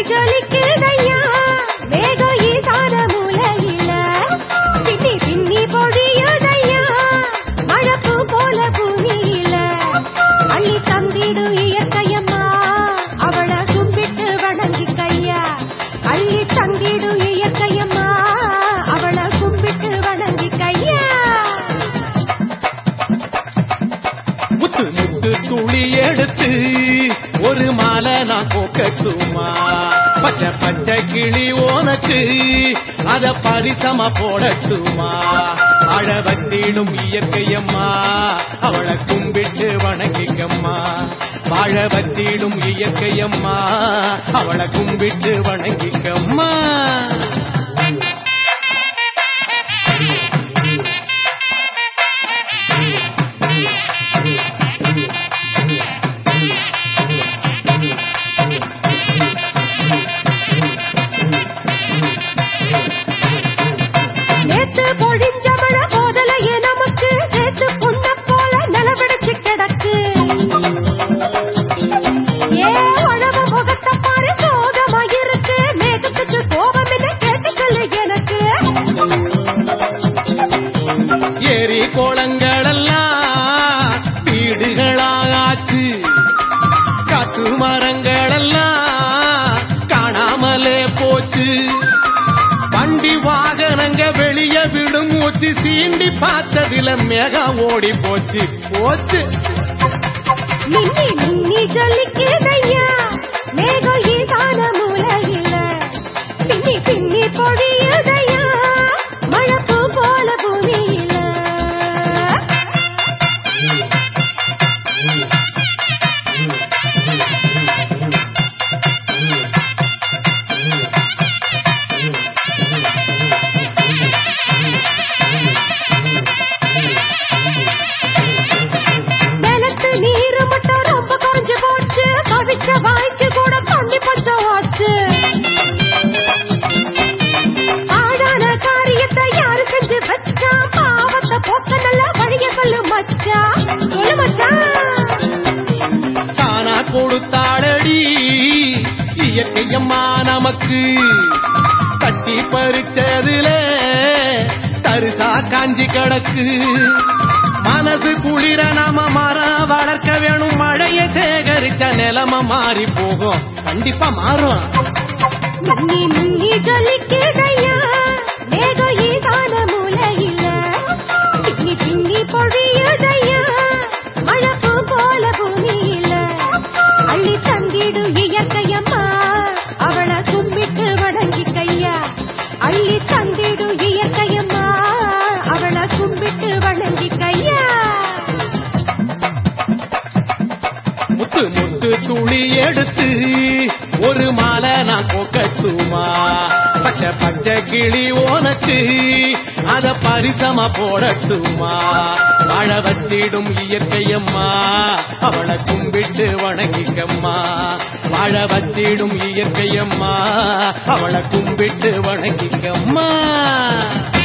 ஜொலிக்குதையா மேகம் ஈசான மூலையில பின்னி பின்னி பொழியுதையா மழப்பு போல பூமியில அள்ளி தந்திடும் இயற்கையம்மா அவளை கும்பிட்டு வணங்கிக்கையா அள்ளி தந்திடும் இயற்கையம்மா அவளை கும்பிட்டு வணங்கிக்கையா முத்து முத்து துளி எடுத்து ஒரு மாலை நான் கோக்கட்டுமா பச்சை பச்சை கிளி உனக்கு அத பரிசமா போடட்டுமா அழ வச்சிடும் இயற்கையம்மா அவளை கும்பிட்டு வணங்கிக்கம்மா வாழ வச்சிடும் இயற்கையம்மா அவளை கும்பிட்டு வணங்கிக்கம்மா நேத்து பொழிஞ்சவள போதலையே நமக்கு நேத்து பொண்ண போல நிலவிடச்சு கிடக்கு ஏ உழவு முகத்தை பாரு சோகமாயிருக்கு மேகத்துக்கு கோபம் என்ன கேட்டுக்கல எனக்கு ஏரி கோளங்களெல்லாம் வீடுகளாச்சு காட்டு மரங்களெல்லாம் காணாமலே போச்சு வண்டி வாகனங்க வெளிய விடும் மூச்சு சீண்டி பார்த்ததில மேகம் ஓடி போச்சு போச்சு நின்னி நின்னி ஜொலிக்குதையா மேகம் ஈசான மூலையில பின்னி பின்னி பொழியுதையா மழப்பு போல பூமியில நிலத்து நீரு மட்டும் ரொம்ப குறைஞ்சு போச்சு கவிச்ச வாய்க்கு கூட தண்ணி பஞ்சம் ஆச்சு ஆடான காரியத்தை யாரு செஞ்சு வச்சா பாவத்தை போக்க நல்ல வழிய சொல்லு மச்சா சொல்லு மச்சான் தானா கொடுத்தாளடி இயற்கையம்மா நமக்கு கட்டி பறிச்சதுல தருசா காஞ்சி கிடக்கு மனசு குளிர நாம மரம் வளர்க்க வேணும் மழைய சேகரிச்ச நிலைமை மாறி போகும் கண்டிப்பா மாறும் மின்னி மின்னி ஜொலிக்குதையா மேகம் ஈசான மூலையில பின்னி பின்னி பொழியுதையா மழப்பு போல பூமியில அள்ளி தந்திடும் இயற்கையம்மா அவளை கும்பிட்டு வணங்கிக்கையா அள்ளி தந்திடும் இயற்கையம்மா அவளை கும்பிட்டு வணங்கிக்கையா முத்து முத்து துளி எடுத்து ஒரு மாலை நான் கோக்கட்டுமா பச்சை பச்சை கிளி உனக்கு அத பரிசமா போடட்டுமா வாழ வச்சிடும் இயற்கையம்மா அவளை கும்பிட்டு வணங்கிக்கம்மா வாழ வச்சிடும் இயற்கையம்மா அவளை கும்பிட்டு வணங்கிக்கம்மா